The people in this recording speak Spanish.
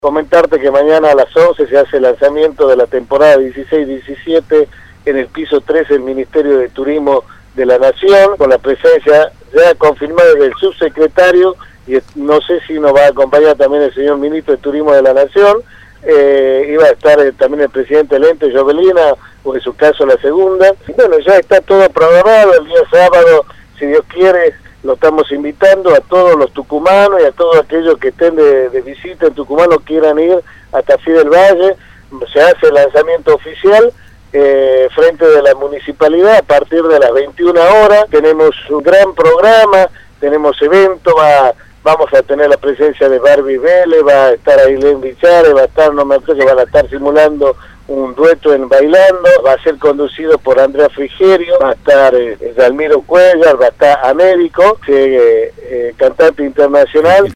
Comentarte que mañana a las 11 se hace el lanzamiento de la temporada 16-17 en el piso 3 del Ministerio de Turismo de la Nación, con la presencia ya confirmada del subsecretario, y no sé si nos va a acompañar también el señor Ministro de Turismo de la Nación. Iba a estar también el presidente del ente, Jovelina, o en su caso la segunda. Y bueno, ya está todo programado. El día sábado, si Dios quiere, lo estamos invitando a todos los tucumanos y a todos aquellos que estén de visita en Tucumán o quieran ir a Tafí del Valle. Se hace el lanzamiento oficial frente de la municipalidad a partir de las 21 horas. Tenemos un gran programa, tenemos eventos, vamos a tener la presencia de Barbie Vélez, va a estar Ailén Bichare, va a estar, no me acuerdo, que van a estar simulando un dueto en Bailando, va a ser conducido por Andrea Frigerio, va a estar Dalmiro Cuellar, va a estar Américo, cantante internacional.